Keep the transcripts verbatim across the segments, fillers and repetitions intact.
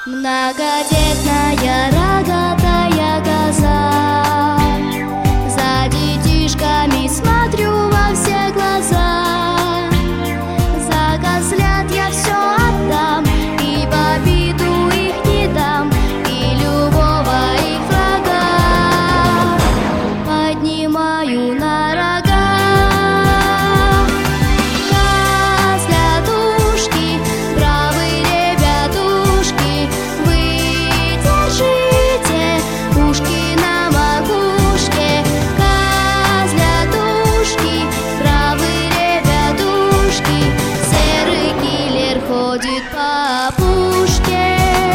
Многодетная рогатая коза, за детишками смотрю во все глаза. За козлят я все отдам, и в обиду их не дам, и любого их врага поднимаю на рога. Козлятушки, бравые ребятушки, вы держите ушки на макушке. Козлятушки, бравые ребятушки, серый киллер ходит по пушке.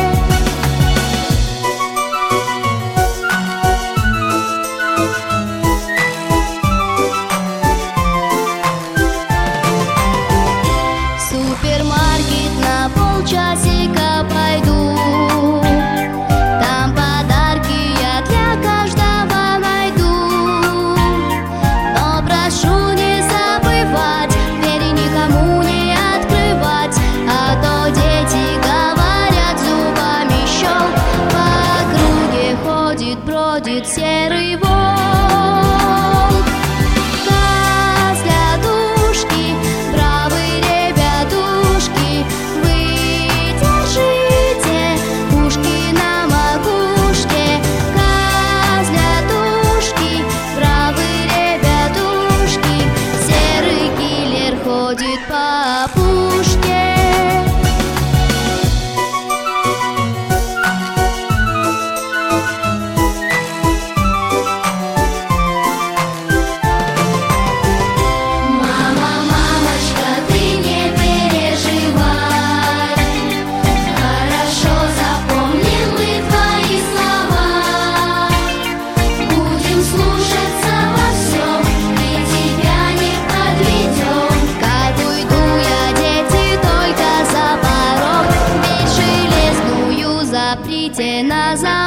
Супермаркет на полчасика пойду, там подарки я для каждого найду. Но прошу не забывать, двери никому не открывать, а то дети говорят, зубами щелк, по округе ходит, бродит серый волк. Козлятушки, бравые ребятушки, вы держите ушки на макушке. Козлятушки, бравые ребятушки, серый киллер ходит по пушке. Мама, мамочка, ты не переживай, хорошо запомним мы твои слова. Будем слушаться во всем, мы тебя не подведем. Как уйду я, дети, только за порог, дверь железную заприте на замок.